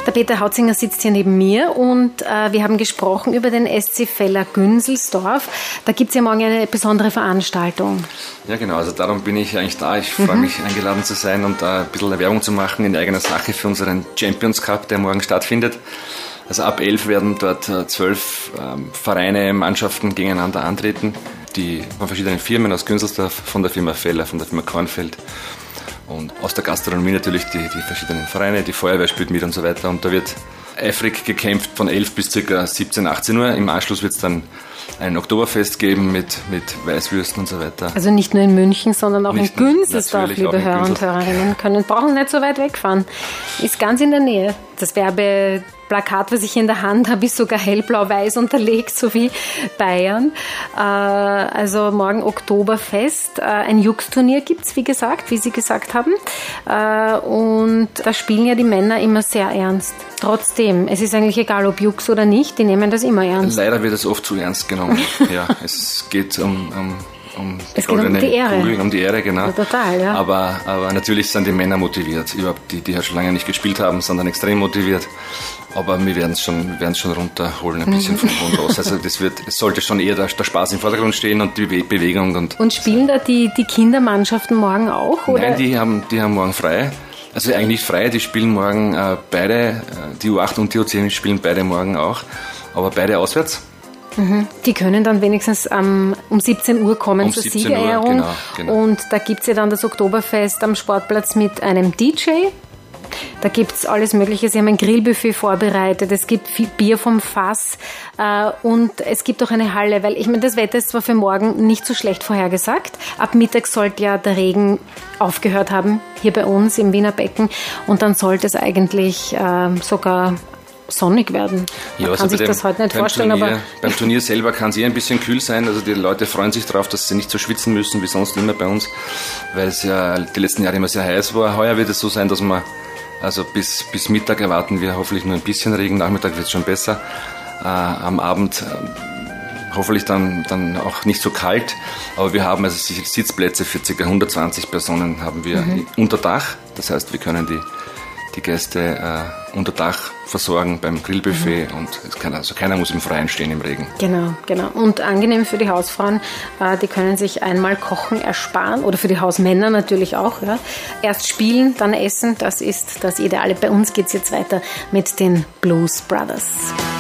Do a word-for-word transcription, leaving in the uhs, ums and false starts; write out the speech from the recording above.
Der Peter Hautzinger sitzt hier neben mir und äh, wir haben gesprochen über den S C Feller Günzelsdorf. Da gibt es ja morgen eine besondere Veranstaltung. Ja genau, also darum bin ich eigentlich da. Ich freue mich, mhm. eingeladen zu sein und da ein bisschen Werbung zu machen in eigener Sache für unseren Champions Cup, der morgen stattfindet. Also ab elf werden dort zwölf ähm, Vereine, Mannschaften gegeneinander antreten, die von verschiedenen Firmen aus Günzelsdorf, von der Firma Feller, von der Firma Kornfeld und aus der Gastronomie natürlich die, die verschiedenen Vereine, die Feuerwehr spielt mit und so weiter. Und da wird eifrig gekämpft von elf bis ca. siebzehn, achtzehn Uhr. Im Anschluss wird es dann ein Oktoberfest geben mit, mit Weißwürsten und so weiter. Also nicht nur in München, sondern auch nicht in Günzelsdorf, liebe Hörer und Hörerinnen, können, brauchen nicht so weit wegfahren. Ist ganz in der Nähe. Das Werbeplakat, was ich in der Hand habe, ist sogar hellblau-weiß unterlegt, so wie Bayern. Äh, also morgen Oktoberfest. Äh, ein Jux-Turnier gibt es, wie gesagt, wie Sie gesagt haben. Äh, und da spielen ja die Männer immer sehr ernst. Trotzdem, es ist eigentlich egal, ob Jux oder nicht, die nehmen das immer ernst. Leider wird es oft zu ernst genommen. Ja, es geht um... um Um die, es geht um die Ehre. Kugel, um die Ehre, genau. Ja, total, ja. Aber, aber natürlich sind die Männer motiviert. Überhaupt die, die ja schon lange nicht gespielt haben, sind dann extrem motiviert. Aber wir werden es schon, werden es schon runterholen, ein bisschen vom Grund aus. Also das wird, es sollte schon eher der, der Spaß im Vordergrund stehen und die Be- Bewegung. Und, und spielen da die, die Kindermannschaften morgen auch? Oder? Nein, die haben, die haben morgen frei. Also eigentlich nicht frei, die spielen morgen äh, beide, äh, die U acht und die U zehn spielen beide morgen auch, aber beide auswärts. Mhm. Die können dann wenigstens ähm, um siebzehn Uhr kommen um zur Siegerehrung. Genau, genau. Und da gibt es ja dann das Oktoberfest am Sportplatz mit einem D J. Da gibt es alles Mögliche. Sie haben ein Grillbuffet vorbereitet, es gibt viel Bier vom Fass äh, und es gibt auch eine Halle, weil ich meine, das Wetter ist zwar für morgen nicht so schlecht vorhergesagt. Ab Mittag sollte ja der Regen aufgehört haben, hier bei uns im Wiener Becken, und dann sollte es eigentlich äh, sogar sonnig werden. Man ja, kann sich dem, das heute nicht vorstellen. Turnier, aber beim Turnier selber kann es eher ein bisschen kühl sein. Also die Leute freuen sich darauf, dass sie nicht so schwitzen müssen wie sonst immer bei uns, weil es ja die letzten Jahre immer sehr heiß war. Heuer wird es so sein, dass wir, also bis, bis Mittag erwarten wir hoffentlich nur ein bisschen Regen. Nachmittag wird es schon besser. Äh, am Abend äh, hoffentlich dann, dann auch nicht so kalt. Aber wir haben also Sitzplätze für ca. hundertzwanzig Personen haben wir mhm. unter Dach. Das heißt, wir können die die Gäste äh, unter Dach versorgen beim Grillbuffet mhm. und es kann, also keiner muss im Freien stehen im Regen. Genau, genau. Und angenehm für die Hausfrauen, äh, die können sich einmal Kochen ersparen oder für die Hausmänner natürlich auch. Ja. Erst spielen, dann essen, das ist das Ideale. Bei uns geht es jetzt weiter mit den Blues Brothers.